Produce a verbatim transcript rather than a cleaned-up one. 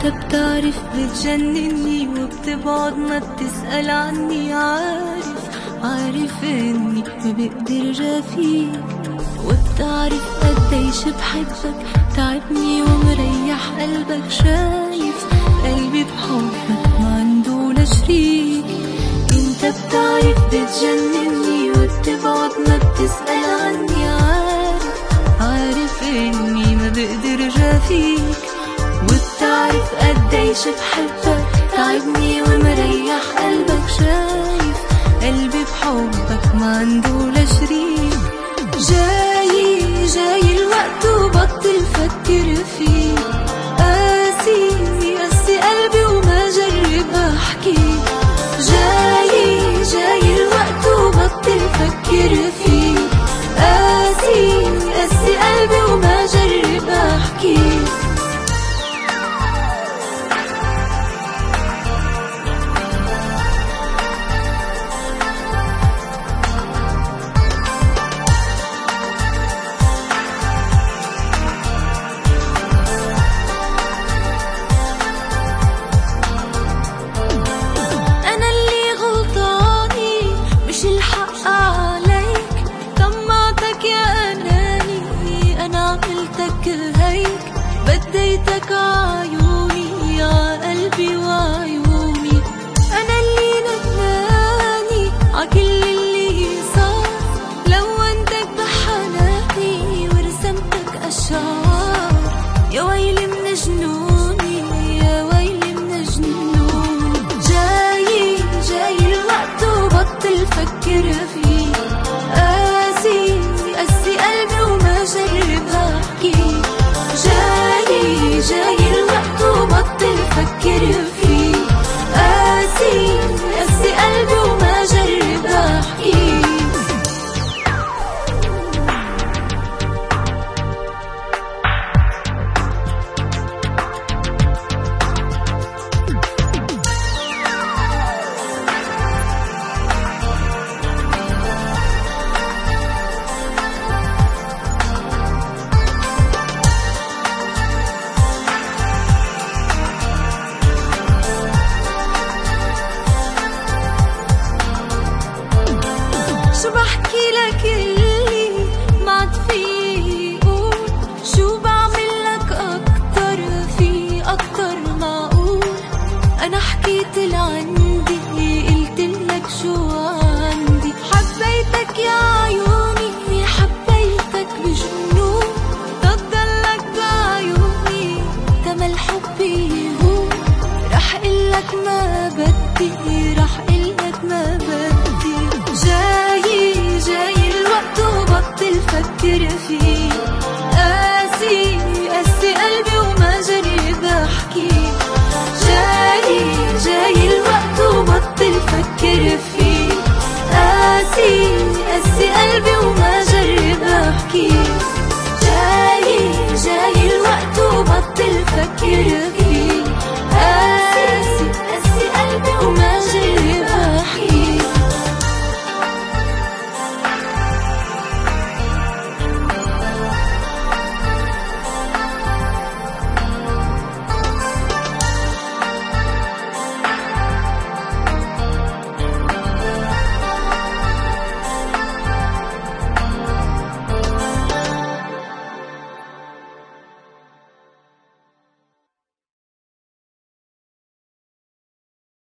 بتعرف بتجنني وبتبعد ما بتسأل عني. عارف عارف اني ما بقدر جافيك، وبتعرف قديش بحبك تعبني ومريح قلبك. شايف قلبي بحبك ما عنده ولا شريك. انت بتعرف بتجنني وبتبعد ما بتسأل عني. عارف عارف اني ما بقدر جافيك، وبتعرف قديش بحبك تعبني ومريح قلبك. شايف قلبي بحبك ما عنده ولا شريك. جاي جاي الوقت وبطل فكر فيه. قاسي قاسي قلبي وما جرب احكي. جاي جاي الوقت وبطل فكر فيه. قاسي قاسي قلبي وما جرب احكي. هيك بديتك عيوني ع قلبي وعيوني. أنا اللي ندماني عكل اللي صار. لونتك بحناني ورسمتك أشعار. يا ويلي من جنوني يا ويلي من جنوني. جاي جاي الوقت وبطل فكر فيه. قاسي قاسي قلبي وما جرب احكي. جاي جاي الوقت وبطل فكر فيه. قاسي قاسي قلبي وما جرب احكي. شو بحكي لك اللي ما عاد فيي قول. شو بعمل لك أكتر في أكتر معقول. أنا حكيت لعندي قلت لك شو عندي. حبيتك يا عيوني حبيتك بجنون. تضلك بعيوني تمل حبي هون. رح قلك ما بدي رح